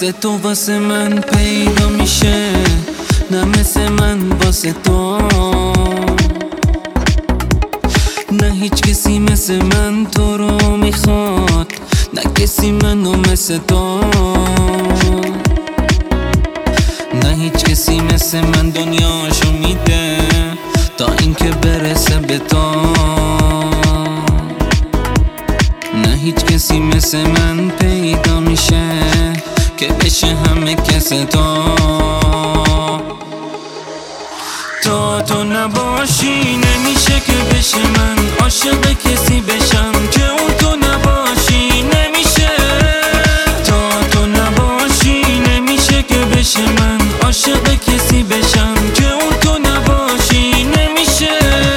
مثل تو واسه من پیدا میشه، نه مثل من واسه تو. نه هیچ کسی مثل من تو رو میخواد، نه کسی منو مثل تو. نه هیچ کسی مثل من دنیاشو میده تا اینکه برسه به تو. نه هیچ کسی مثل من پیدا میشه که بشه همه کس تو. تو نباشی نمیشه که بشه من عاشق کسی بشم که اون تو نباشی نمیشه. تو نباشی نمیشه که بشه من عاشق کسی بشم که اون تو نباشی نمیشه.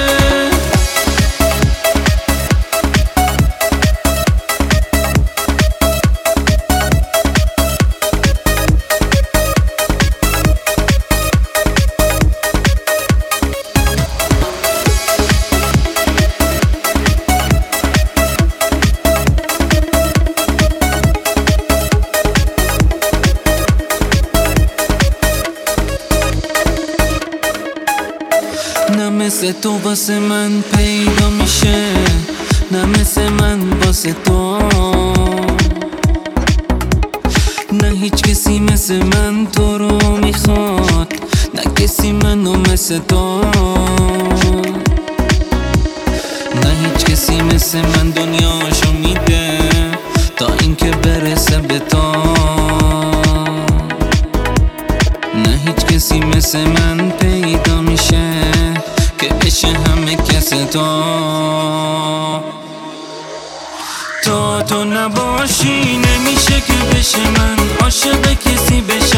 نه مثل تو واسه من پیدا میشه، نه مثل من واسه تو. نه هیچ کسی مثل من تو رو میخواد، نه کسی منو مثل تو. نه هیچ کسی مثل من دنیاشو میده تا اینکه برسه به تو. نه هیچ کسی مثل من پیدا میشه که بشه همه کس تو. تو نباشی نمیشه که بشه من عاشق کسی بشم